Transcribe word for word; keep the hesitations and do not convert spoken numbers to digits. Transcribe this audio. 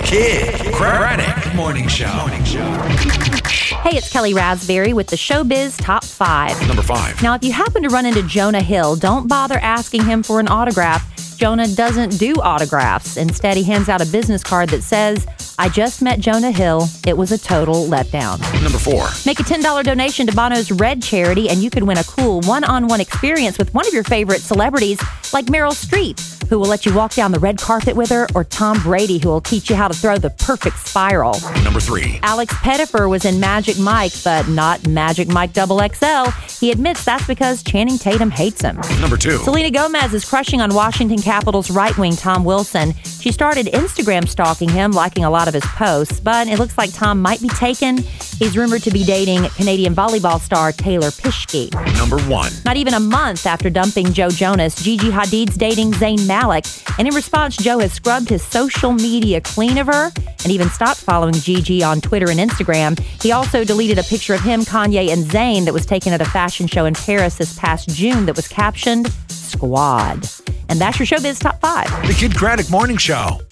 Kid Craddock Morning Show. Morning Show. Hey, it's Kelly Raspberry with the Showbiz Top five. Number five. Now, if you happen to run into Jonah Hill, don't bother asking him for an autograph. Jonah doesn't do autographs. Instead, he hands out a business card that says, I just met Jonah Hill. It was a total letdown. Number four. Make a ten dollars donation to Bono's Red charity, and you can win a cool one-on-one experience with one of your favorite celebrities, like Meryl Streep, who will let you walk down the red carpet with her, or Tom Brady, who will teach you how to throw the perfect spiral. Number three. Alex Pettyfer was in Magic Mike, but not Magic Mike double X L. He admits that's because Channing Tatum hates him. Number two. Selena Gomez is crushing on Washington Capitals right wing Tom Wilson. She started Instagram stalking him, liking a lot of his posts, but it looks like Tom might be taken. He's rumored to be dating Canadian volleyball star Taylor Pischke. Number one. Not even a month after dumping Joe Jonas, Gigi Hadid's dating Zayn Malik, and in response, Joe has scrubbed his social media clean of her and even stopped following Gigi on Twitter and Instagram. He also deleted a picture of him, Kanye, and Zayn that was taken at a fashion show in Paris this past June that was captioned, Squad. And that's your Showbiz Top five. The Kid Craddock Morning Show.